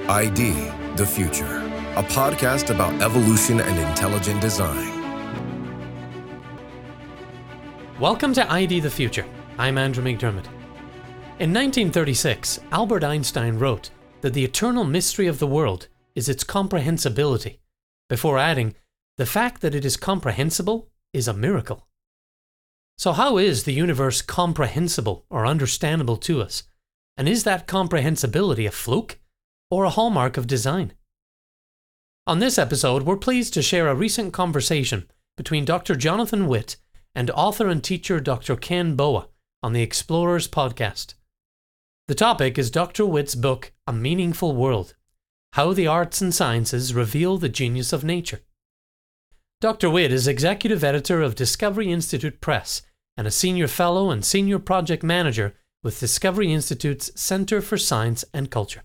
ID the Future, a podcast about evolution and intelligent design. Welcome to ID the Future. I'm Andrew McDermott. In 1936, Albert Einstein wrote that the eternal mystery of the world is its comprehensibility, before adding, the fact that it is comprehensible is a miracle. So how is the universe comprehensible or understandable to us? And is that comprehensibility a fluke or a hallmark of design? On this episode, we're pleased to share a recent conversation between Dr. Jonathan Witt and author and teacher Dr. Ken Boa on the Explorers podcast. The topic is Dr. Witt's book, A Meaningful World: How the Arts and Sciences Reveal the Genius of Nature. Dr. Witt is executive editor of Discovery Institute Press and a senior fellow and senior project manager with Discovery Institute's Center for Science and Culture.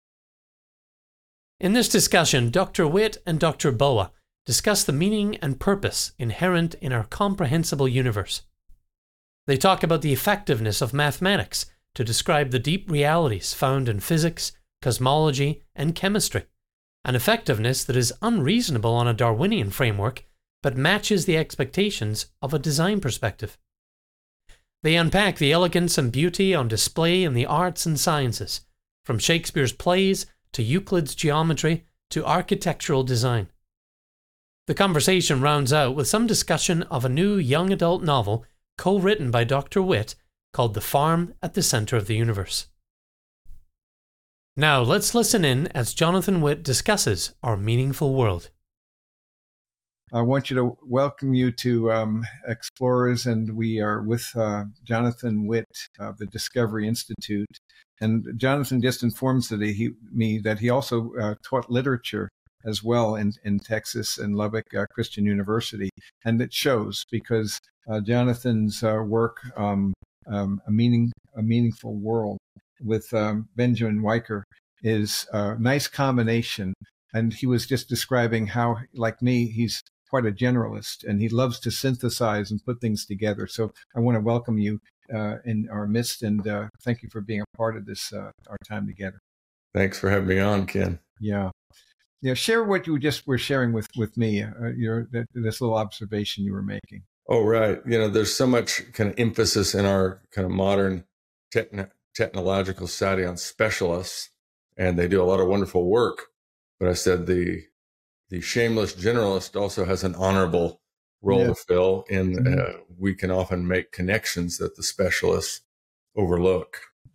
In this discussion, Dr. Witt and Dr. Boa discuss the meaning and purpose inherent in our comprehensible universe. They talk about the effectiveness of mathematics to describe the deep realities found in physics, cosmology, and chemistry, an effectiveness that is unreasonable on a Darwinian framework, but matches the expectations of a design perspective. They unpack the elegance and beauty on display in the arts and sciences, from Shakespeare's plays to Euclid's geometry to architectural design. The conversation rounds out with some discussion of a new young adult novel co-written by Dr. Witt called The Farm at the Center of the Universe. Now let's listen in as Jonathan Witt discusses our meaningful world. I want you to welcome you to Explorers, and we are with Jonathan Witt of the Discovery Institute. And Jonathan just informs me that he also taught literature as well in Texas and Lubbock Christian University. And it shows because Jonathan's work, A Meaningful World with Benjamin Weicker, is a nice combination. And he was just describing how, like me, he's quite a generalist, and he loves to synthesize and put things together. So I want to welcome you in our midst, and thank you for being a part of this, our time together. Thanks for having me on, Ken. Yeah. Share what you just were sharing with me, this little observation you were making. Oh, right. There's so much kind of emphasis in our kind of modern technological society on specialists, and they do a lot of wonderful work. But I said the shameless generalist also has an honorable role to fill, and we can often make connections that the specialists overlook.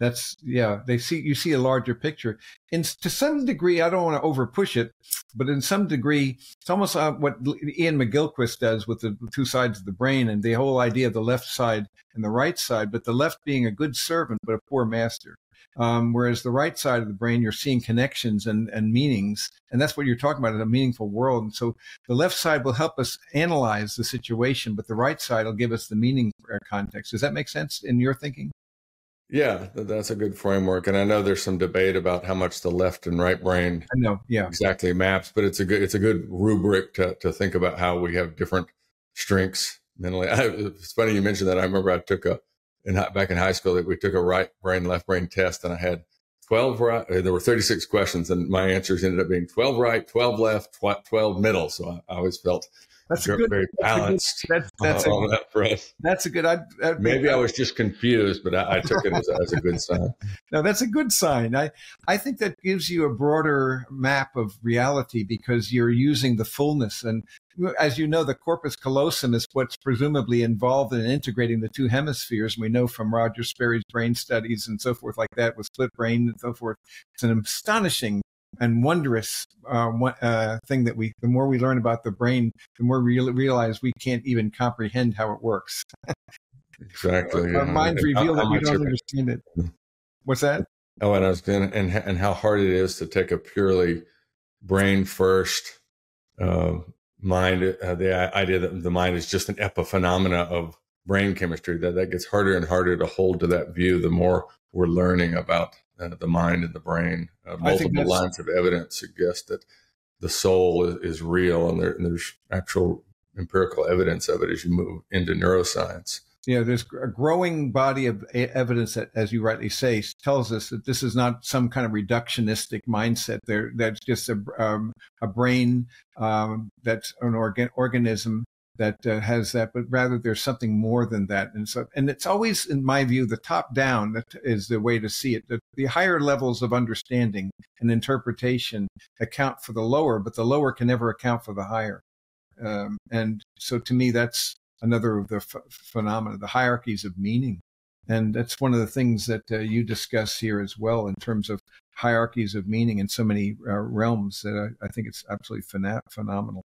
You see a larger picture. To some degree, I don't want to over push it, but in some degree, it's almost what Ian McGilchrist does with the two sides of the brain and the whole idea of the left side and the right side, but the left being a good servant, but a poor master. Whereas the right side of the brain, you're seeing connections and meanings. And that's what you're talking about in a meaningful world. And so the left side will help us analyze the situation, but the right side will give us the meaning context. Does that make sense in your thinking? Yeah, that's a good framework. And I know there's some debate about how much the left and right brain exactly maps, but it's a good rubric to think about how we have different strengths mentally. It's funny you mentioned that. I remember I took back in high school that we took a right brain, left brain test, and I had 12 right. There were 36 questions, and my answers ended up being 12 right, 12 left, 12 middle. So I always felt very balanced on that front. That's a good. Maybe I was just confused, but I took it as a good sign. No, that's a good sign. I think that gives you a broader map of reality because you're using the fullness. And as you know, the corpus callosum is what's presumably involved in integrating the two hemispheres. And we know from Roger Sperry's brain studies and so forth like that with split brain and so forth. It's an astonishing and wondrous thing that the more we learn about the brain, the more we realize we can't even comprehend how it works. Exactly. Our minds reveal that we don't understand it. What's that? Oh, and I was going and how hard it is to take a purely brain first mind. The idea that the mind is just an epiphenomena of brain chemistry, that gets harder and harder to hold to that view the more we're learning about the mind and the brain. Multiple lines of evidence suggest that the soul is real, and there's actual empirical evidence of it as you move into neuroscience. There's a growing body of evidence that, as you rightly say, tells us that this is not some kind of reductionistic mindset. That's just a brain that's an organism that has that, but rather there's something more than that. And it's always, in my view, the top down that is the way to see it. The higher levels of understanding and interpretation account for the lower, but the lower can never account for the higher. And so to me, that's another of the phenomena, the hierarchies of meaning. And that's one of the things that you discuss here as well in terms of hierarchies of meaning in so many realms that I think it's absolutely phenomenal.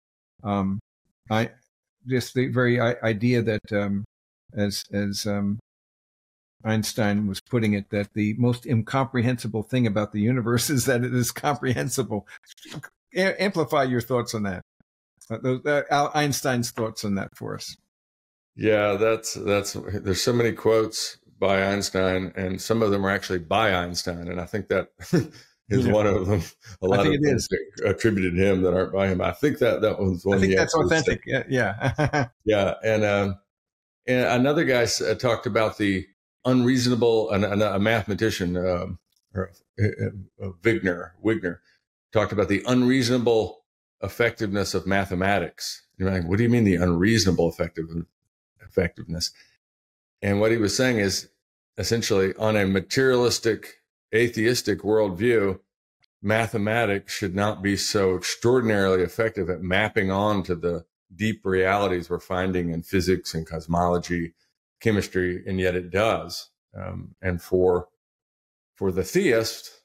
Just the very idea that, as Einstein was putting it, that the most incomprehensible thing about the universe is that it is comprehensible. Amplify your thoughts on that. Einstein's thoughts on that for us. Yeah, that's there's so many quotes by Einstein, and some of them are actually by Einstein, and I think that is one of them. A lot of things attributed to him that aren't by him. I think that was one. I think that's authentic. Yeah. Yeah, and another guy talked about the unreasonable. A mathematician, Wigner, talked about the unreasonable effectiveness of mathematics. You're like, what do you mean the unreasonable effectiveness? And what he was saying is, essentially, on a materialistic, atheistic worldview, mathematics should not be so extraordinarily effective at mapping on to the deep realities we're finding in physics and cosmology, chemistry, and yet it does. And for the theist,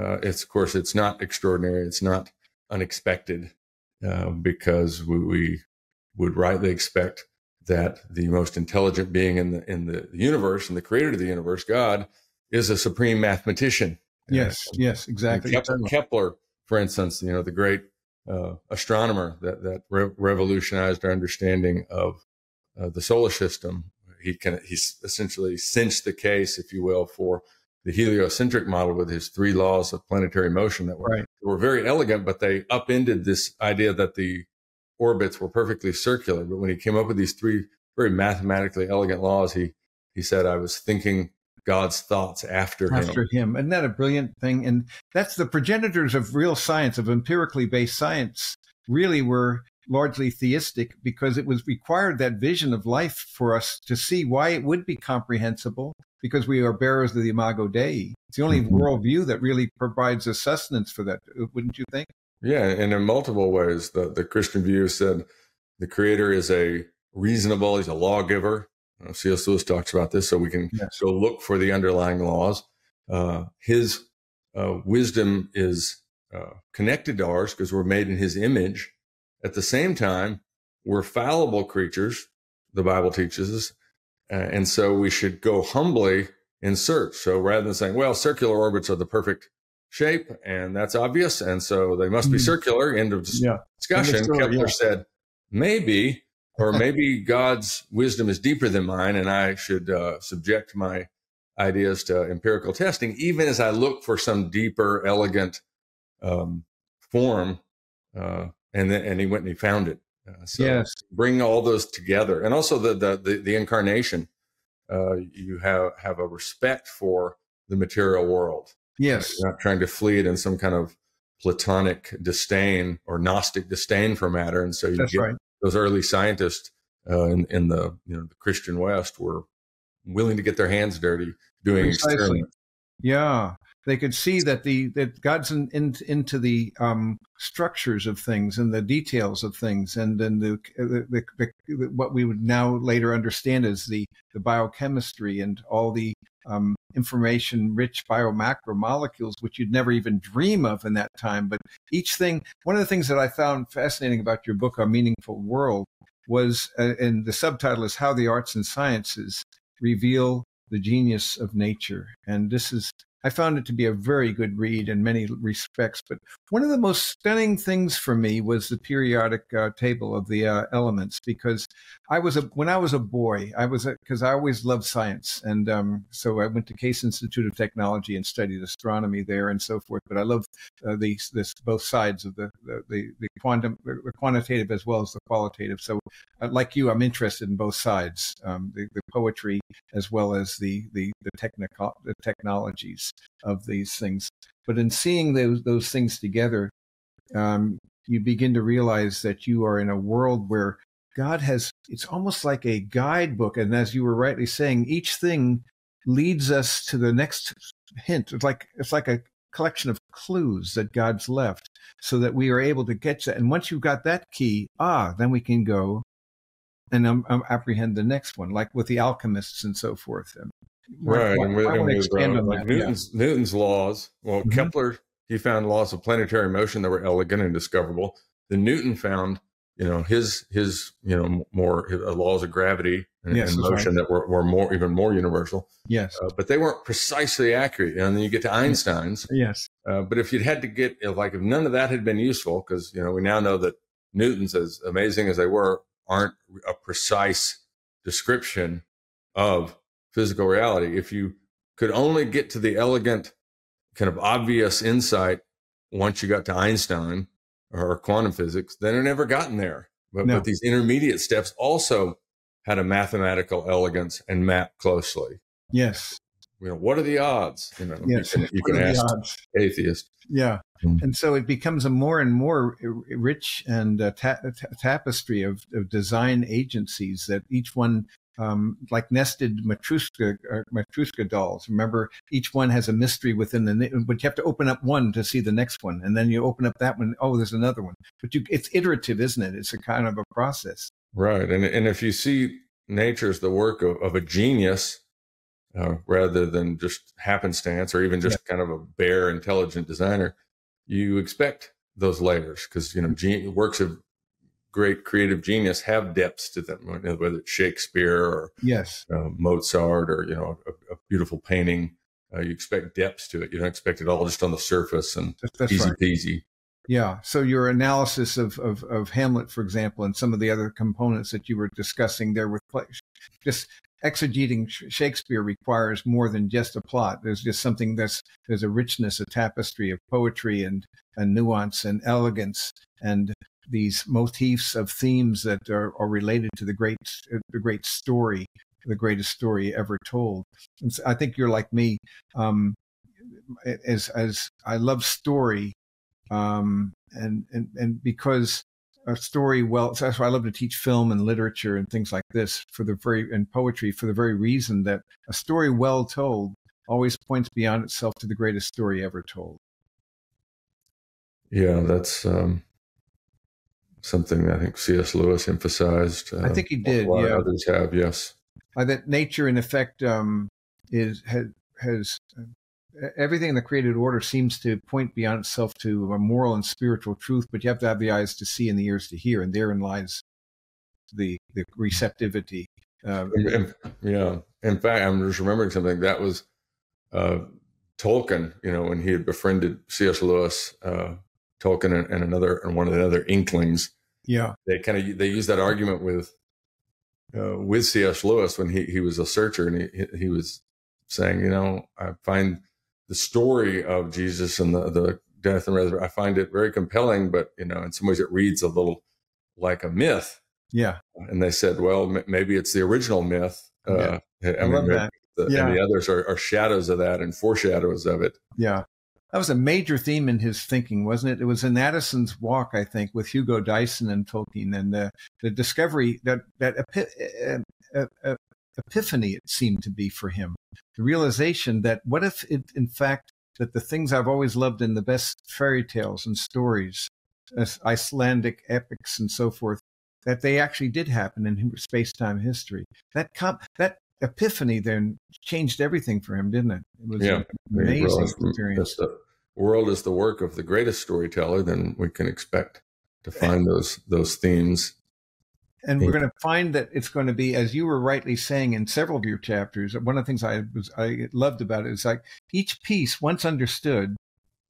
it's not extraordinary, it's not unexpected, because we would rightly expect that the most intelligent being in the universe, and the creator of the universe, God, is a supreme mathematician. Yes, exactly. Kepler, for instance, the great astronomer that revolutionized our understanding of the solar system. He's essentially cinched the case, if you will, for the heliocentric model with his 3 laws of planetary motion that were very elegant, but they upended this idea that the orbits were perfectly circular. But when he came up with these 3 very mathematically elegant laws, he said, I was thinking God's thoughts after him. Isn't that a brilliant thing? And that's the progenitors of real science, of empirically based science, really were largely theistic, because it was required that vision of life for us to see why it would be comprehensible, because we are bearers of the Imago Dei. It's the only worldview that really provides a sustenance for that, wouldn't you think? Yeah, and in multiple ways, the Christian view said the creator is he's a lawgiver. C.S. Lewis talks about this, so we can go look for the underlying laws. His wisdom is connected to ours because we're made in his image. At the same time, we're fallible creatures, the Bible teaches us, and so we should go humbly in search. So rather than saying, well, circular orbits are the perfect shape, and that's obvious, and so they must be circular, end of discussion. Kepler said, maybe God's wisdom is deeper than mine, and I should subject my ideas to empirical testing, even as I look for some deeper, elegant form. And he went and he found it. Bring all those together, and also the incarnation. You have a respect for the material world. Yes, you're not trying to flee it in some kind of Platonic disdain or Gnostic disdain for matter, and so you get those early scientists in the the Christian West were willing to get their hands dirty doing experiments. Yeah, they could see that God's into the structures of things and the details of things, and then the what we would now later understand as the biochemistry and all the information-rich biomacromolecules, which you'd never even dream of in that time. But each thing, one of the things that I found fascinating about your book, A Meaningful World, was, and the subtitle is How the Arts and Sciences Reveal the Genius of Nature. And I found it to be a very good read in many respects. But One of the most stunning things for me was the periodic table of the elements, because when I was a boy, because I always loved science, and so I went to Case Institute of Technology and studied astronomy there and so forth. But I love both sides of the quantitative as well as the qualitative. So, like you, I'm interested in both sides, the poetry as well as the technologies of these things. But in seeing those things together, you begin to realize that you are in a world where God it's almost like a guidebook. And as you were rightly saying, each thing leads us to the next hint. It's like a collection of clues that God's left so that we are able to get that. And once you've got that key, then we can go and apprehend the next one, like with the alchemists and so forth. Right, and with Newton's laws. Well, mm-hmm. Kepler, he found laws of planetary motion that were elegant and discoverable. Then Newton found, his more laws of gravity and motion that were even more universal. Yes, but they weren't precisely accurate. And then you get to Einstein's. Yes, but if you'd had to get if none of that had been useful, because we now know that Newton's, as amazing as they were, aren't a precise description of physical reality. If you could only get to the elegant, kind of obvious insight once you got to Einstein or quantum physics, then it never gotten there. But these intermediate steps also had a mathematical elegance and mapped closely. Yes. What are the odds? Yes. You can ask atheists. Yeah. And so it becomes a more and more rich and tapestry of design agencies that each one, like nested Matryoshka dolls. Remember, each one has a mystery within but you have to open up one to see the next one. And then you open up that one. Oh, there's another one. But it's iterative, isn't it? It's a kind of a process. Right. And if you see nature as the work of a genius, rather than just happenstance or even just kind of a bare intelligent designer, you expect those layers because, works of great creative genius have depths to them, whether it's Shakespeare or Mozart or, a beautiful painting. You expect depths to it. You don't expect it all just on the surface and easy peasy. Yeah. So your analysis of Hamlet, for example, and some of the other components that you were discussing there with just exegeting Shakespeare requires more than just a plot. There's just something there's a richness, a tapestry of poetry and nuance and elegance and these motifs of themes that are related to the great story, the greatest story ever told. And so I think you're like me, as I love story, and because a story so that's why I love to teach film and literature and things like this and poetry for the very reason that a story well told always points beyond itself to the greatest story ever told. Yeah, that's something I think C.S. Lewis emphasized. I think he did. Yeah, others have. Yes, that nature, in effect, has everything in the created order seems to point beyond itself to a moral and spiritual truth, but you have to have the eyes to see and the ears to hear, and therein lies the receptivity. Yeah. In fact, I'm just remembering something that was Tolkien. When he had befriended C.S. Lewis, Tolkien and one of the other Inklings. Yeah, they used that argument with C.S. Lewis when he was a searcher, and he was saying, I find the story of Jesus and the death and resurrection, I find it very compelling, but in some ways it reads a little like a myth. Yeah. And they said, well, maybe it's the original myth. I love that. And the others are shadows of that and foreshadows of it. Yeah. That was a major theme in his thinking, wasn't it? It was in Addison's Walk, I think, with Hugo Dyson and Tolkien, and the discovery that epiphany, it seemed to be for him, the realization that what if in fact that the things I've always loved in the best fairy tales and stories, Icelandic epics and so forth, that they actually did happen in space-time history. That epiphany then changed everything for him, didn't it? It was an amazing experience. The world is the work of the greatest storyteller, then we can expect to find those themes. And we're going to find that it's going to be, as you were rightly saying in several of your chapters, one of the things I loved about it is like each piece, once understood,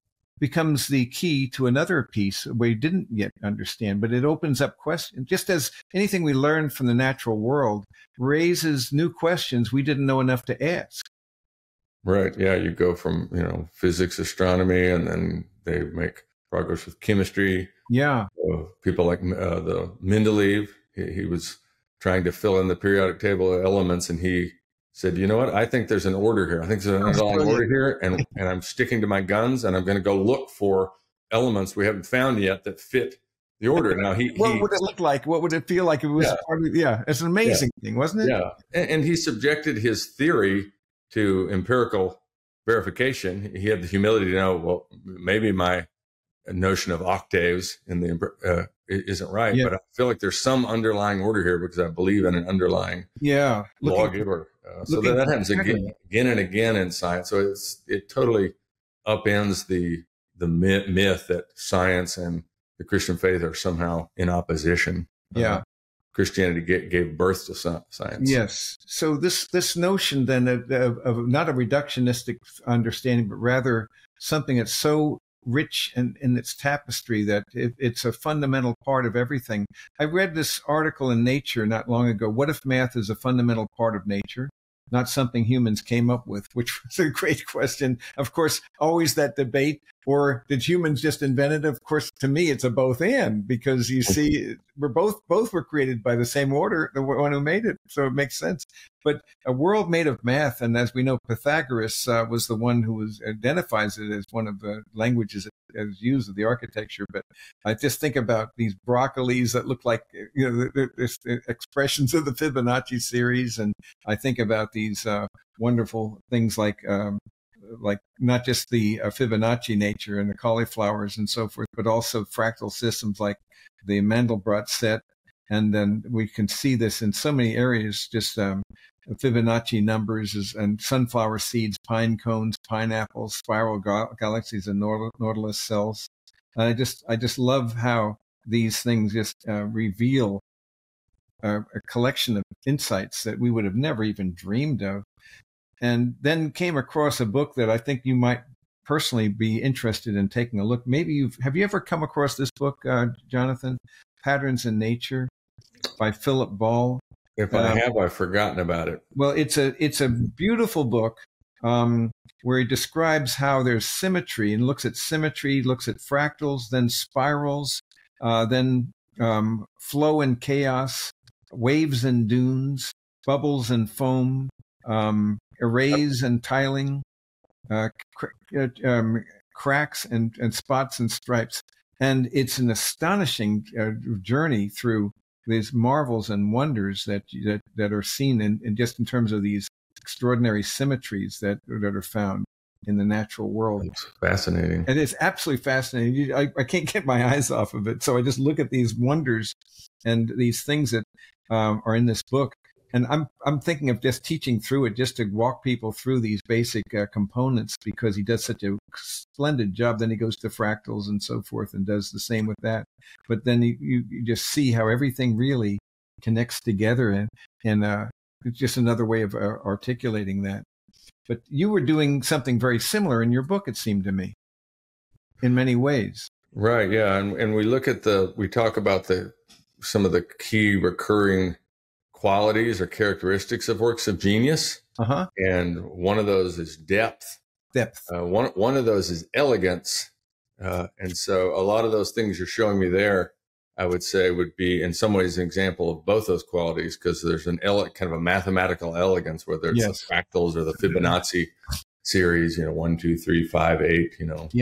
becomes the key to another piece we didn't yet understand, but it opens up questions. Just as anything we learn from the natural world raises new questions we didn't know enough to ask. Right. Yeah. You go from, physics, astronomy, and then they make progress with chemistry. Yeah. People like the Mendeleev, he was trying to fill in the periodic table of elements, and he said, you know what? I think there's an order here. I think there's an underlying order here, and I'm sticking to my guns, and I'm going to go look for elements we haven't found yet that fit the order. Now, what would it look like? What would it feel like if it was part of? Yeah, it's an amazing thing, wasn't it? Yeah, and he subjected his theory to empirical verification. He had the humility to know, well, maybe my notion of octaves in the isn't right, but I feel like there's some underlying order here because I believe in an underlying lawgiver. So that happens again and again in science. So it totally upends the myth that science and the Christian faith are somehow in opposition. Christianity gave birth to science. Yes. So this notion then of not a reductionistic understanding, but rather something that's so rich in its tapestry that it's a fundamental part of everything. I read this article in Nature not long ago. What if math is a fundamental part of nature, not something humans came up with? Which was a great question. Of course, always that debate. Or did humans just invent it? Of course, to me, it's a both and, because you see, we're both were created by the same order, the one who made it. So it makes sense. But a world made of math, and as we know, Pythagoras was the one who identifies it as one of the languages that is used of the architecture. But I just think about these broccolis that look like there's expressions of the Fibonacci series, and I think about these wonderful things like not just the Fibonacci nature and the cauliflowers and so forth, but also fractal systems like the Mandelbrot set. And then we can see this in so many areas, just Fibonacci numbers and sunflower seeds, pine cones, pineapples, spiral galaxies, and Nautilus cells. I just love how these things just reveal a collection of insights that we would have never even dreamed of. And then came across a book that I think you might personally be interested in taking a look. Maybe have you ever come across this book, Jonathan? Patterns in Nature by Philip Ball. If I have, I've forgotten about it. Well, it's a beautiful book where he describes how there's symmetry and looks at symmetry, looks at fractals, then spirals, then flow and chaos, waves and dunes, bubbles and foam, arrays and tiling, cracks and spots and stripes. And it's an astonishing journey through these marvels and wonders that are seen in just in terms of these extraordinary symmetries that are found in the natural world. It's fascinating. It is absolutely fascinating. I can't get my eyes off of it. So I just look at these wonders and these things that are in this book. And I'm thinking of just teaching through it, just to walk people through these basic components, because he does such a splendid job. Then he goes to fractals and so forth and does the same with that. But then you just see how everything really connects together, and it's just another way of articulating that. But you were doing something very similar in your book, it seemed to me, in many ways. Right. Yeah. And we look at we talk about some of the key recurring qualities or characteristics of works of genius. And one of those is depth. One of those is elegance. And so a lot of those things you're showing me there, I would say, would be in some ways an example of both those qualities, because there's kind of a mathematical elegance, whether it's the fractals or the Fibonacci series, 1, 2, 3, 5, 8,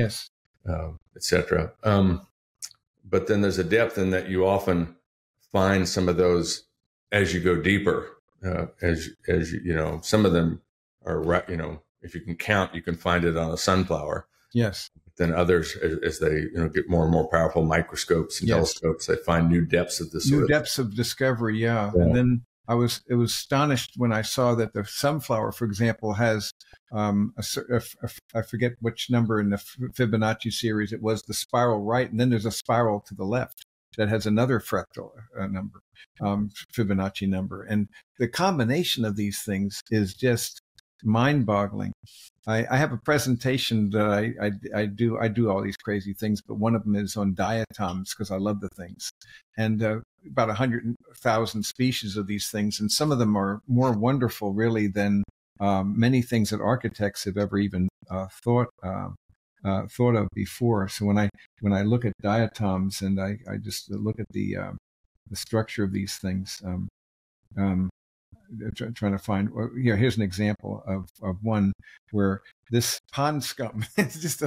etc. But then there's a depth in that you often find some of those as you go deeper, as some of them are, if you can count, you can find it on a sunflower. Yes. Then others, as they get more and more powerful microscopes and telescopes, they find new depths of this. New depths of discovery, yeah. And then it was astonished when I saw that the sunflower, for example, has I forget which number in the Fibonacci series it was, the spiral right, and then there's a spiral to the left that has another fractal number, Fibonacci number. And the combination of these things is just mind-boggling. I have a presentation that I do all these crazy things, but one of them is on diatoms because I love the things, and about 100,000 species of these things, and some of them are more wonderful really than many things that architects have ever even thought of before. So when I look at diatoms and I just look at the structure of these things, trying to find. Here's an example of one where this pond scum it's just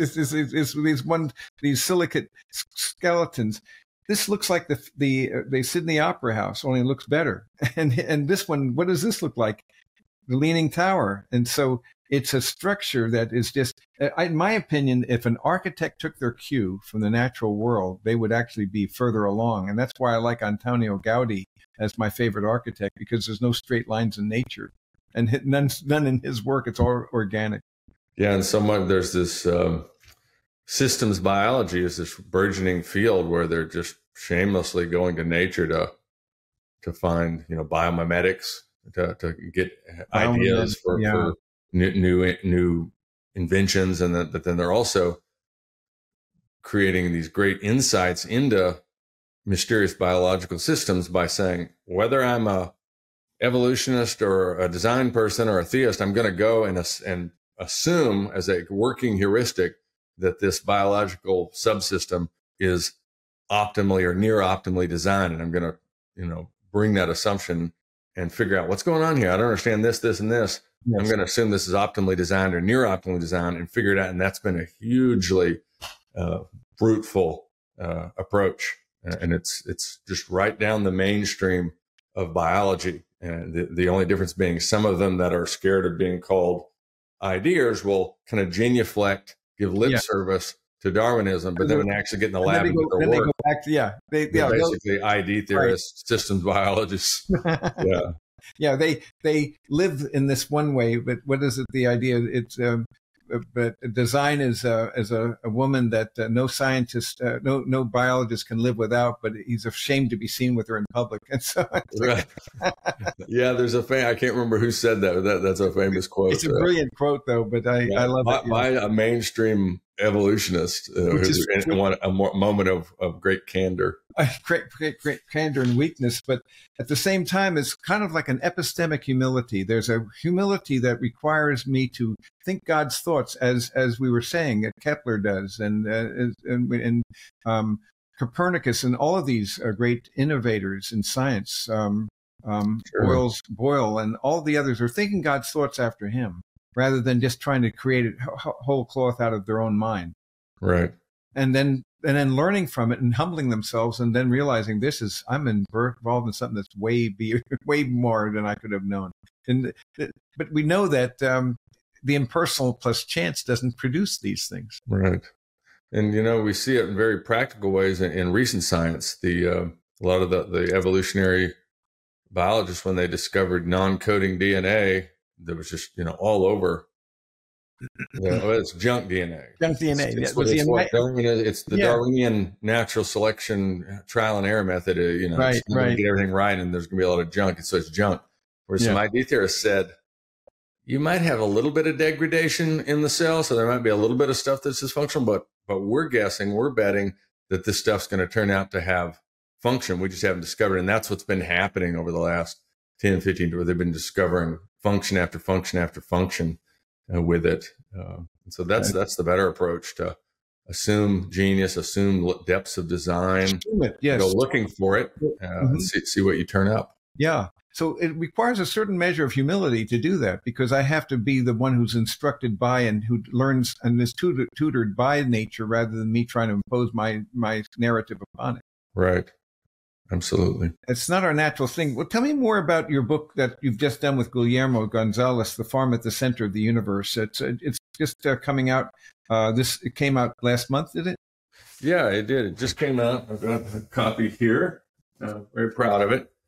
these silicate skeletons. This looks like the Sydney Opera House, only it looks better. And this one, what does this look like? The Leaning Tower. And so it's a structure that is just, in my opinion, if an architect took their cue from the natural world, they would actually be further along. And that's why I like Antonio Gaudi as my favorite architect, because there's no straight lines in nature, and none in his work. It's all organic. Yeah, and there's this systems biology is this burgeoning field where they're just shamelessly going to nature to find biomimetics, to get ideas for new inventions, but then they're also creating these great insights into mysterious biological systems by saying, whether I'm a evolutionist or a design person or a theist, I'm going to go and assume as a working heuristic that this biological subsystem is optimally or near optimally designed. And I'm going to, bring that assumption and figure out what's going on here. I don't understand this, and this. Yes. I'm going to assume this is optimally designed or near optimally designed and figure it out. And that's been a hugely fruitful approach. And it's just right down the mainstream of biology. And the only difference being some of them that are scared of being called ideas will kind of genuflect, give lip service to Darwinism, but then when they actually get in the lab and get their work, they're basically ID theorists, right. Systems biologists. They live in this one way, but what is it? The idea it's but design is a woman that no scientist, no biologist can live without, but he's ashamed to be seen with her in public. And so, right. Yeah, there's a I can't remember who said that, but that's a famous quote. It's a brilliant quote, though. But I love it. By a mainstream evolutionist who's a moment of great candor. Great candor and weakness, but at the same time, it's kind of like an epistemic humility. There's a humility that requires me to think God's thoughts, as we were saying, that Kepler does, and Copernicus, and all of these great innovators in science, Boyle, and all the others are thinking God's thoughts after him, rather than just trying to create a whole cloth out of their own mind. Right. And then learning from it and humbling themselves, and then realizing I'm involved in something that's way more than I could have known. But we know that the impersonal plus chance doesn't produce these things. Right. And, we see it in very practical ways in recent science. A lot of the evolutionary biologists, when they discovered non-coding DNA, that was just, all over. It's junk DNA. Junk DNA. It's the Darwinian natural selection trial and error method. Right. Get everything right, and there's going to be a lot of junk, so it's junk. Whereas some ID theorists said you might have a little bit of degradation in the cell, so there might be a little bit of stuff that's dysfunctional, but we're betting that this stuff's going to turn out to have function. We just haven't discovered, and that's what's been happening over the last 10, 15 years, where they've been discovering function after function after function with it. So that's the better approach, to assume genius, assume depths of design, go looking for it, and see what you turn up. Yeah. So it requires a certain measure of humility to do that, because I have to be the one who's instructed by and who learns and is tutored by nature, rather than me trying to impose my narrative upon it. Right. Absolutely. It's not our natural thing. Well, tell me more about your book that you've just done with Guillermo Gonzalez, The Farm at the Center of the Universe. It's just coming out. It came out last month, did it? Yeah, it did. It just came out. I've got a copy here. Very proud of it.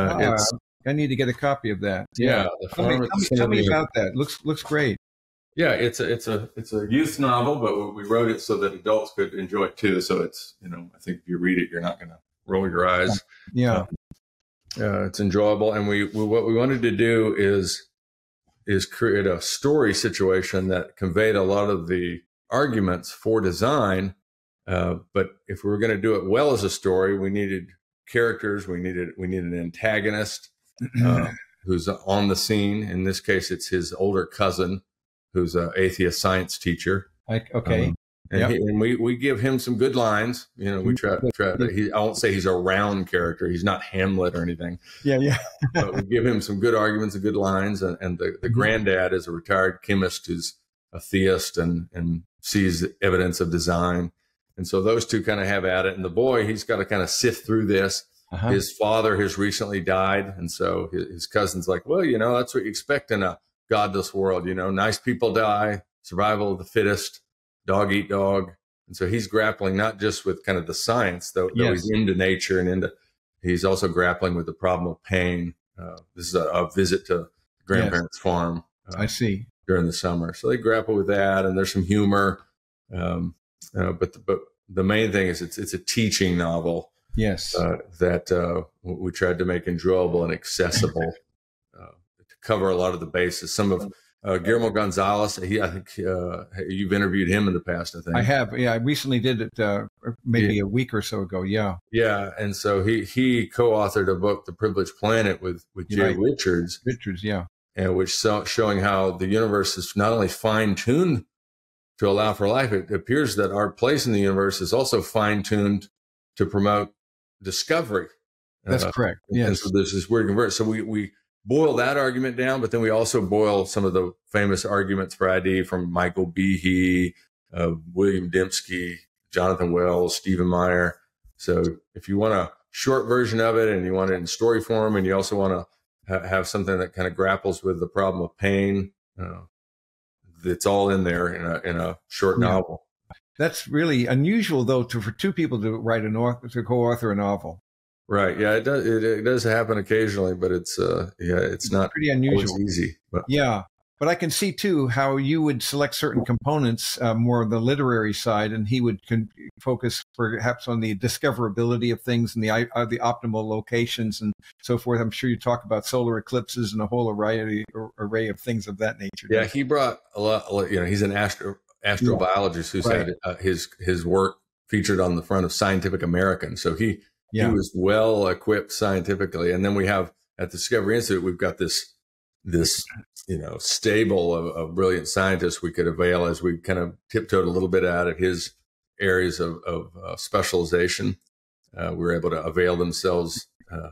I need to get a copy of that. Yeah. Tell me about that. Looks great. Yeah, it's a youth novel, but we wrote it so that adults could enjoy it too. So it's, I think if you read it, you're not going to roll your eyes. Yeah. It's enjoyable. And what we wanted to do is is create a story situation that conveyed a lot of the arguments for design. But if we were going to do it well as a story, we needed characters. We needed an antagonist who's on the scene. In this case, it's his older cousin, who's an atheist science teacher. Okay. And we give him some good lines. We try. I won't say he's a round character. He's not Hamlet or anything. Yeah. But we give him some good arguments and good lines. And the granddad is a retired chemist who's a theist and sees evidence of design. And so those two kind of have at it. And the boy, he's got to kind of sift through this. His father has recently died. And so his cousin's like, well, that's what you expect in a godless world. Nice people die, survival of the fittest, dog eat dog. And so he's grappling not just with kind of the science, though he's into nature and he's also grappling with the problem of pain. This is a visit to the grandparents' farm. I see. During the summer. So they grapple with that, and there's some humor. But the main thing is it's a teaching novel. Yes. That we tried to make enjoyable and accessible to cover a lot of the bases. Some of Guillermo Gonzalez, I think you've interviewed him in the past, I think. I have. Yeah, I recently did it maybe a week or so ago. Yeah. Yeah. And so he co-authored a book, The Privileged Planet, with Jay Richards. Yeah. And which showing how the universe is not only fine-tuned to allow for life, it appears that our place in the universe is also fine-tuned to promote discovery. That's correct. Yes. And so there's this weird convergence. So we boil that argument down, but then we also boil some of the famous arguments for ID from Michael Behe, William Dembski, Jonathan Wells, Stephen Meyer. So if you want a short version of it and you want it in story form and you also want to have something that kind of grapples with the problem of pain, it's all in there in a short novel. That's really unusual, though, for two people to co-author a novel. Right. Yeah, it does. It does happen occasionally, but it's not pretty unusual. Easy. But. Yeah, but I can see too how you would select certain components, more of the literary side, and he would focus perhaps on the discoverability of things and the optimal locations and so forth. I'm sure you talk about solar eclipses and a whole array of things of that nature. Yeah, he brought a lot. He's an astrobiologist who's had his work featured on the front of Scientific American. So he was well equipped scientifically. And then we have at the Discovery Institute, we've got this stable of brilliant scientists we could avail as we kind of tiptoed a little bit out of his areas of specialization. We were able to avail ourselves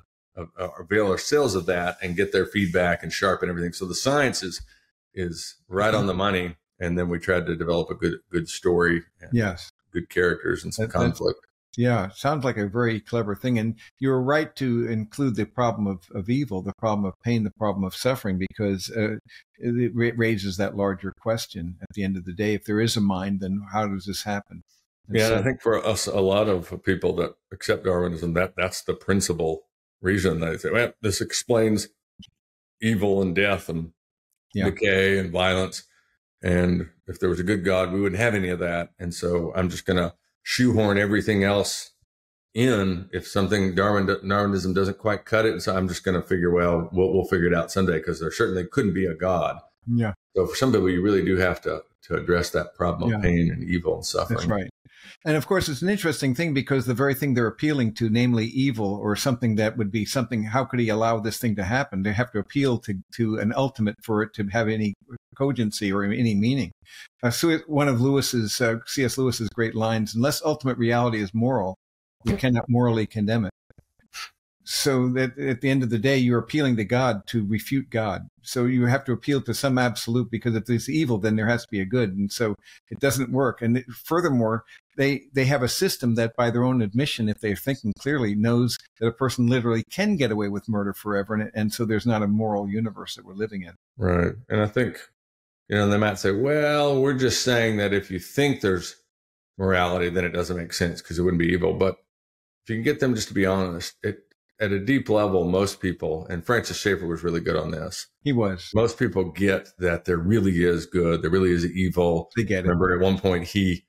of that and get their feedback and sharpen everything. So the science is right on the money. And then we tried to develop a good story. And good characters and some conflict. Yeah, sounds like a very clever thing. And you're right to include the problem of evil, the problem of pain, the problem of suffering, because it raises that larger question at the end of the day. If there is a mind, then how does this happen? And I think for us, a lot of people that accept Darwinism, that's the principal reason they say, well, this explains evil and death and decay and violence. And if there was a good God, we wouldn't have any of that. And so I'm just going to shoehorn everything else in if something Darwinism doesn't quite cut it. And so I'm just going to figure, we'll figure it out someday, because there certainly couldn't be a God. Yeah. So for some people, you really do have to address that problem of pain and evil and suffering. That's right. And of course, it's an interesting thing because the very thing they're appealing to, namely evil or something that would be something, how could he allow this thing to happen? They have to appeal to an ultimate for it to have any cogency or any meaning. One of C.S. Lewis's great lines, unless ultimate reality is moral, we cannot morally condemn it. So that at the end of the day, you're appealing to God to refute God. So you have to appeal to some absolute, because if there's evil, then there has to be a good. And so it doesn't work. And furthermore, they have a system that by their own admission, if they're thinking clearly, knows that a person literally can get away with murder forever. And so there's not a moral universe that we're living in. Right. And I think, they might say, well, we're just saying that if you think there's morality, then it doesn't make sense because it wouldn't be evil. But if you can get them just to be honest, at a deep level, most people, and Francis Schaeffer was really good on this. He was. Most people get that there really is good, there really is evil. They get it. Remember, at one point he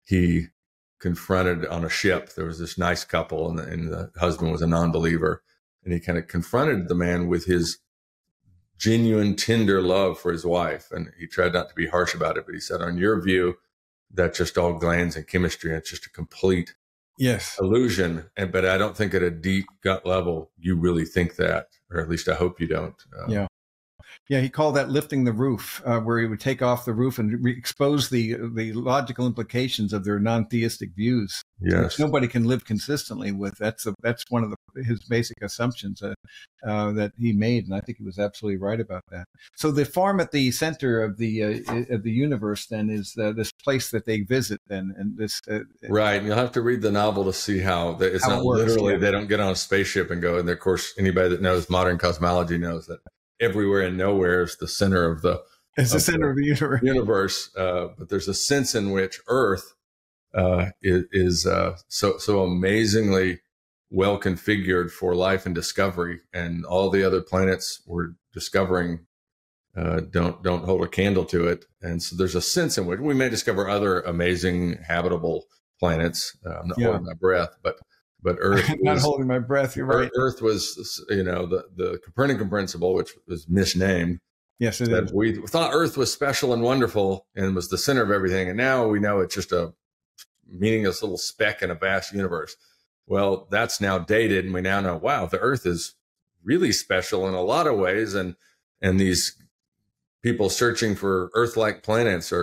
confronted on a ship. There was this nice couple, and the husband was a non-believer, and he kind of confronted the man with his genuine, tender love for his wife. And he tried not to be harsh about it, but he said, on your view, that's just all glands and chemistry. And it's just a complete illusion. But I don't think at a deep gut level, you really think that, or at least I hope you don't. Yeah, he called that lifting the roof, where he would take off the roof and expose the logical implications of their non-theistic views. Yes, which nobody can live consistently with. That's one of his basic assumptions that he made, and I think he was absolutely right about that. So the farm at the center of the universe then is this place that they visit. Then and this right. And you'll have to read the novel to see how it's not works, literally. Yeah. They don't get on a spaceship and go. And of course, anybody that knows modern cosmology knows that everywhere and nowhere is the center of the universe. But there's a sense in which Earth is so amazingly well configured for life and discovery, and all the other planets we're discovering don't hold a candle to it. And so there's a sense in which we may discover other amazing habitable planets. I'm not holding my breath, but Earth not holding my breath. You're right. Earth was, the Copernican principle, which was misnamed. Yes, it is. We thought Earth was special and wonderful and was the center of everything, and now we know it's just a meaningless little speck in a vast universe. Well, that's now dated, and we now know, wow, the Earth is really special in a lot of ways, and these people searching for Earth-like planets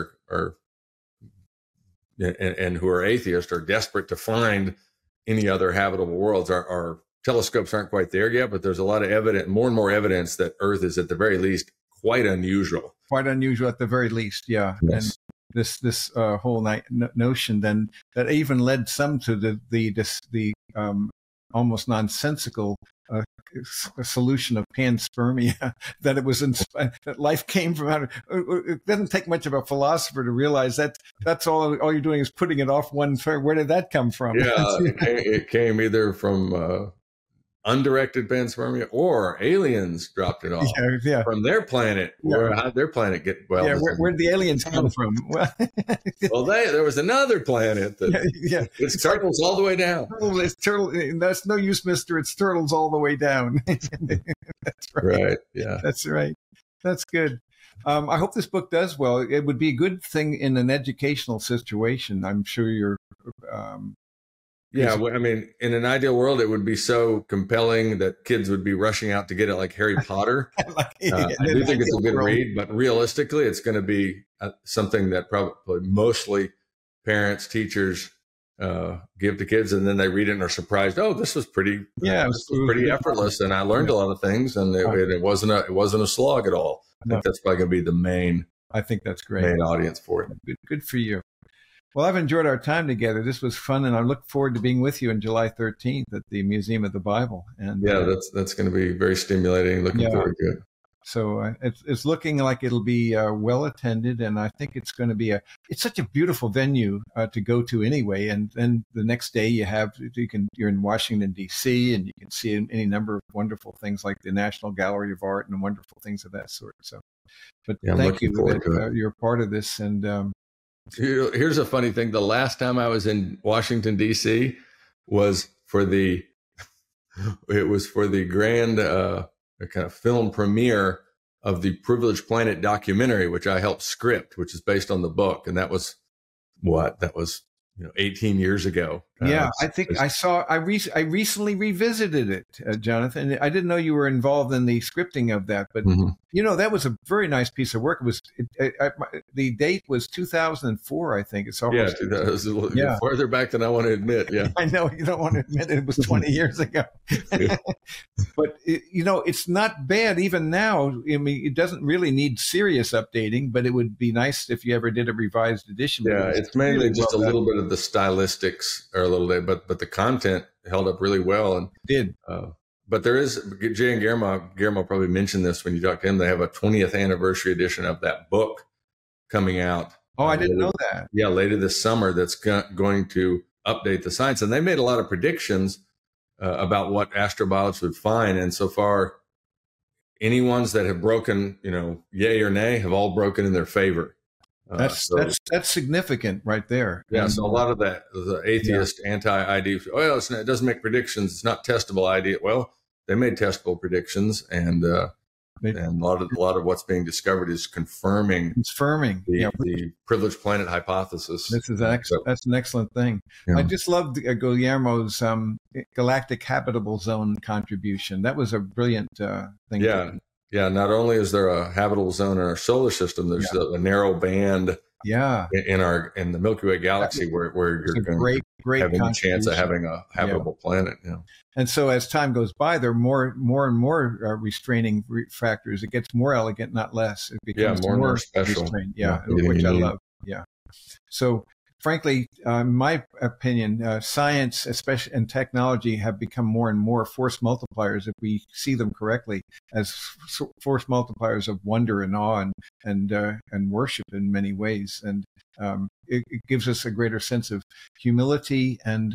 and who are atheists are desperate to find any other habitable worlds. Our telescopes aren't quite there yet, but there's a lot of more and more evidence that Earth is at the very least quite unusual. Quite unusual at the very least, yeah. Yes. And this whole notion then that even led some to the almost nonsensical solution of panspermia, that it was that life came from out. It doesn't take much of a philosopher to realize that that's all you're doing is putting it off one third. Where did that come from? Yeah, it came either from undirected panspermia, or aliens dropped it off from their planet. How'd their planet get where did the aliens come from? Well, there was another planet that it's turtles all the way down. It's turtle. That's no use, mister. It's turtles all the way down. That's right. Yeah, that's right. That's good. I hope this book does well. It would be a good thing in an educational situation. I'm sure you're Yeah, I mean, in an ideal world, it would be so compelling that kids would be rushing out to get it, like Harry Potter. I do think it's a good read, but realistically, it's going to be something that probably mostly parents, teachers give to kids, and then they read it and are surprised. Oh, this was pretty, pretty effortless, and I learned a lot of things, and it wasn't a slog at all. I think that's probably going to be the main. I think that's great. Main audience for it. Good for you. Well, I've enjoyed our time together. This was fun, and I look forward to being with you on July 13th at the Museum of the Bible. And that's going to be very stimulating. Looking forward to it. So it's looking like it'll be well attended, and I think it's going to be it's such a beautiful venue to go to anyway. And then the next day you're in Washington D.C. and you can see any number of wonderful things like the National Gallery of Art and wonderful things of that sort. So, but thank you that you're part of this. And here's a funny thing: the last time I was in Washington D.C. was for the grand kind of film premiere of the Privileged Planet documentary, which I helped script, which is based on the book, and that was 18 years ago. I think I recently revisited it, Jonathan. I didn't know you were involved in the scripting of that, but that was a very nice piece of work. It was the date was 2004, I think. It's almost farther back than I want to admit. Yeah, I know you don't want to admit it was 20 years ago, but it's not bad even now. I mean, it doesn't really need serious updating, but it would be nice if you ever did a revised edition. Yeah, it's mainly really just a little bit of the stylistics or a little bit, but the content held up really well. And did. But there is, Jay and Guillermo probably mentioned this when you talked to him, they have a 20th anniversary edition of that book coming out. Oh, I didn't know that. Yeah, later this summer, that's going to update the science. And they made a lot of predictions about what astrobiologists would find. And so far, any ones that have broken, yay or nay, have all broken in their favor. That's significant right there. Yeah, so a lot of the atheist anti-ID, it doesn't make predictions. It's not testable ID. Well, they made testable predictions, and And a lot of what's being discovered is confirming the privileged planet hypothesis. That's an excellent thing. Yeah. I just loved Guillermo's galactic habitable zone contribution. That was a brilliant thing. Yeah. Not only is there a habitable zone in our solar system, there's a narrow band. In the Milky Way galaxy where you're going to have a chance of having a habitable planet. Yeah. And so as time goes by, there are more and more restraining factors. It gets more elegant, not less. It becomes more and more special. Restrained. Which I love. Yeah. So frankly, in my opinion, science, especially and technology, have become more and more force multipliers, if we see them correctly, as force multipliers of wonder and awe and worship in many ways. And it gives us a greater sense of humility and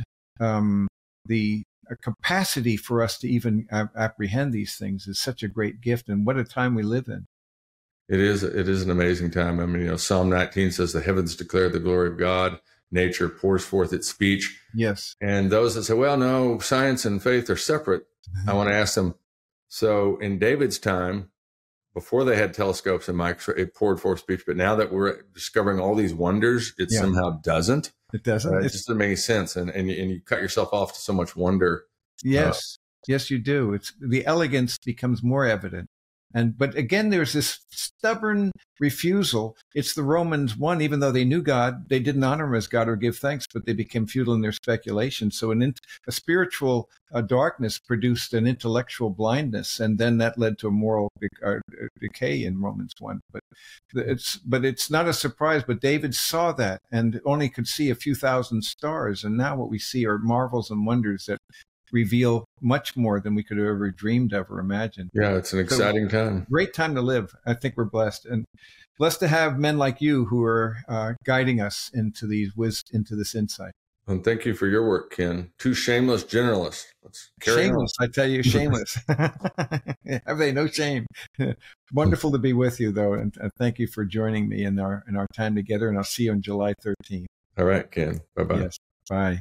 the capacity for us to even apprehend these things is such a great gift. And what a time we live in. It is an amazing time. I mean, Psalm 19 says the heavens declare the glory of God. Nature pours forth its speech. Yes. And those that say, well, no, science and faith are separate. I want to ask them, so in David's time, before they had telescopes and microscopes, it poured forth speech. But now that we're discovering all these wonders, it somehow doesn't. It doesn't. It just doesn't make any sense. And you cut yourself off to so much wonder. Yes. Yes, you do. It's the elegance becomes more evident. But again, there's this stubborn refusal. It's the Romans 1, even though they knew God, they didn't honor him as God or give thanks, but they became futile in their speculation. So a spiritual darkness produced an intellectual blindness, and then that led to a moral decay in Romans 1. But it's not a surprise, but David saw that and only could see a few thousand stars. And now what we see are marvels and wonders that reveal much more than we could have ever dreamed of or imagined. Yeah, it's an exciting time. Great time to live. I think we're blessed, and blessed to have men like you who are guiding us into this insight. And thank you for your work, Ken. Two shameless generalists. Let's carry shameless, on. I tell you, shameless. Have they no shame? Wonderful to be with you, though, and thank you for joining me in our time together. And I'll see you on July 13th. All right, Ken. Bye-bye. Yes. Bye.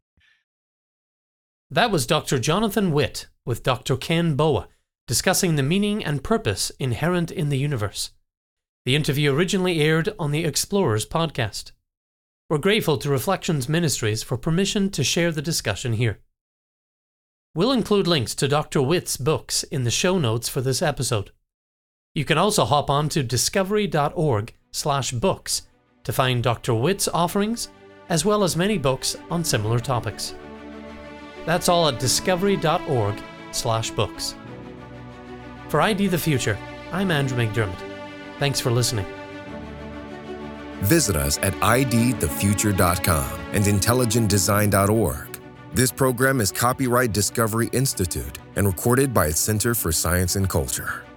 That was Dr. Jonathan Witt with Dr. Ken Boa discussing the meaning and purpose inherent in the universe. The interview originally aired on the Explorers podcast. We're grateful to Reflections Ministries for permission to share the discussion here. We'll include links to Dr. Witt's books in the show notes for this episode. You can also hop on to discovery.org/books to find Dr. Witt's offerings, as well as many books on similar topics. That's all at discovery.org/books. For ID the Future, I'm Andrew McDermott. Thanks for listening. Visit us at idthefuture.com and intelligentdesign.org. This program is copyright Discovery Institute and recorded by its Center for Science and Culture.